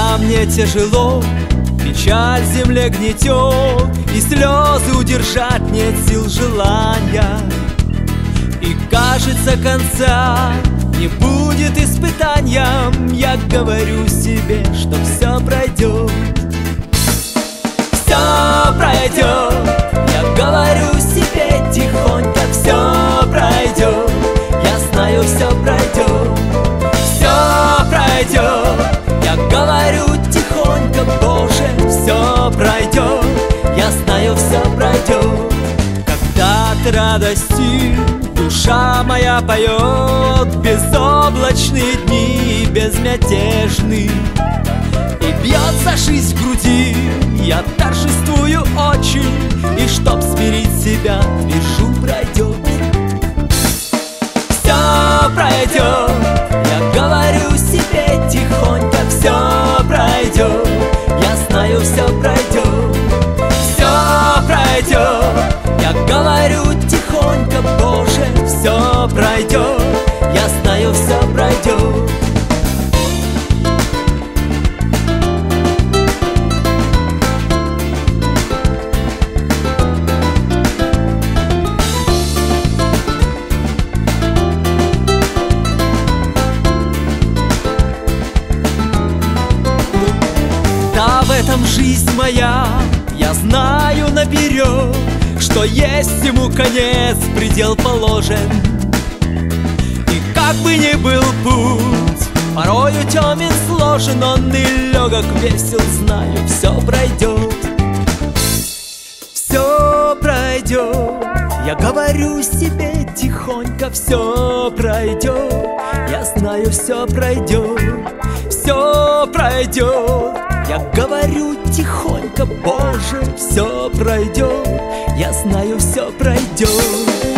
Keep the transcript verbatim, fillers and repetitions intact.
Когда мне тяжело, печаль в земле гнетет, и слезы удержать нет сил желания, и кажется, конца не будет испытаниям. Я говорю себе, что все пройдет, все пройдет. Я говорю себе тихонько, все пройдет. Я знаю, все пройдет, все пройдет. Я говорю тихонько, Боже, все пройдет. Я знаю, все пройдет. Когда от радости душа моя поет, безоблачные дни безмятежны, и бьется жизнь в груди, я торжествую очень, и чтоб смирить себя, движу пройдет. Все пройдет, я говорю себе тихонько, все пройдет. Я знаю, все пройдет, все пройдет. Я говорю тихонько, Боже, все пройдет. Я знаю, все пройдет. Да, в этом жизнь моя, я знаю наперед, что есть ему конец, предел положен. И как бы ни был путь, порою темен, сложен, он и легок, весел, знаю, все пройдет, все пройдет. Я говорю себе тихонько, все пройдет. Я знаю, все пройдет, все пройдет. Я говорю тихонько, Боже, все пройдет. Я знаю, все пройдет.